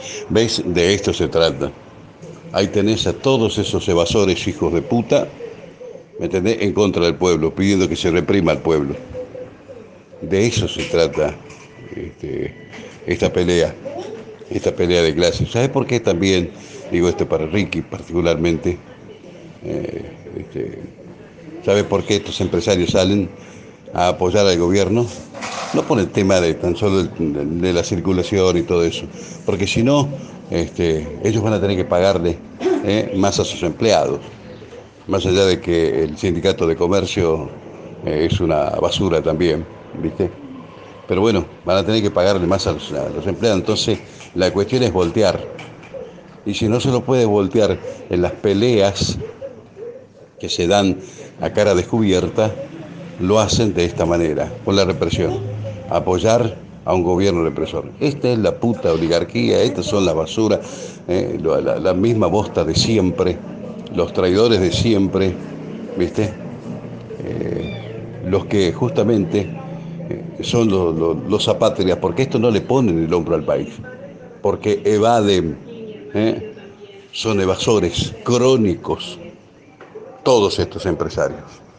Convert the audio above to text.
¿Ves? De esto se trata. Ahí tenés a todos esos evasores hijos de puta, ¿me entendés? En contra del pueblo, pidiendo que se reprima al pueblo. De eso se trata este, esta pelea, esta pelea de clases. ¿Sabes por qué también digo esto para Ricky particularmente? Este, ¿Sabes por qué estos empresarios salen a apoyar al gobierno? No por el tema de tan solo de la circulación y todo eso, porque si no, ellos van a tener que pagarle más a sus empleados, más allá de que el sindicato de comercio es una basura también, ¿viste? Pero bueno, van a tener que pagarle más a los empleados, entonces la cuestión es voltear, y si no se lo puede voltear en las peleas que se dan a cara descubierta, lo hacen de esta manera, con la represión. Apoyar a un gobierno represor. Esta es la puta oligarquía, estas son la basura, la misma bosta de siempre, los traidores de siempre, ¿viste? Los que justamente son los apátridas, porque esto no le ponen el hombro al país, porque evaden, ¿eh? Son evasores crónicos, todos estos empresarios.